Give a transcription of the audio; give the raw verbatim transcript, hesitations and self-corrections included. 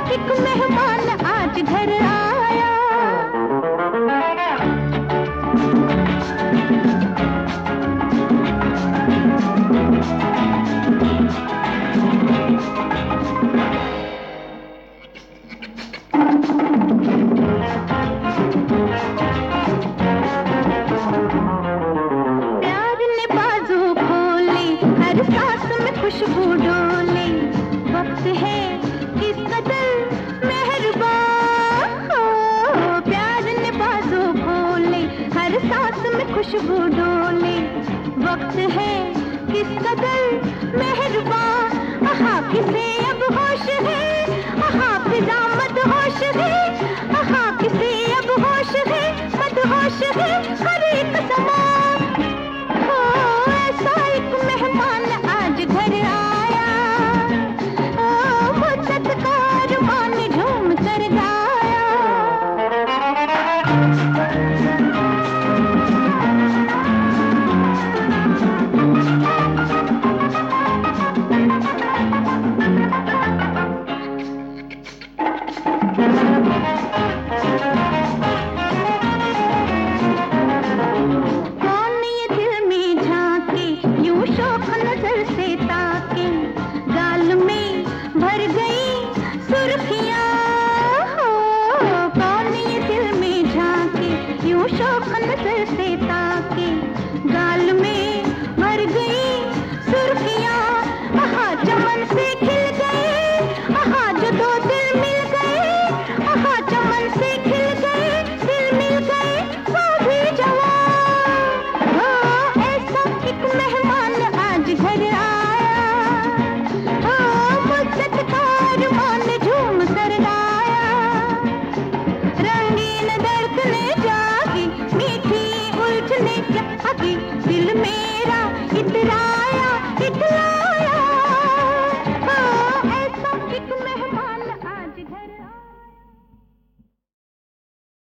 एक मेहमान आज घर आया। प्यार ने बाजू खोली, हर सांस में खुशबू डोली। वक्त है किस कदर मेहरबान हो, प्यार ने बाजू खोली, हर सांस में खुशबू डोली। वक्त है किस कदर मेहरबान। आहा किसे अब होश है, आहा फिजा मत होश है, आहा किसे अब होश है, मत होश है हर एक समा। हो ऐसा एक मेहमान आज घर आया, ओ मुद्दत का अरमान झूम कर गाया। कौन ये दिल में झांके, यूं शौक नजर से ताके, गाल में भर गई सुर्खियां। हो कौन ये दिल में झांके, यूं शौक नजर से ताके, गाल में भर गई सुर्खियां। आहा चमन से खिल गए, आहा जो दो दिल मिल गए, आहा चमन से खिल गए, दिल मिल गए वो भी जवान। हो ऐसा एक मेहमान आज घर आया, हो मुद्दत का अरमान झूम कर गाया। रंगीन धड़कने जागी, मीठी उलझने जागी,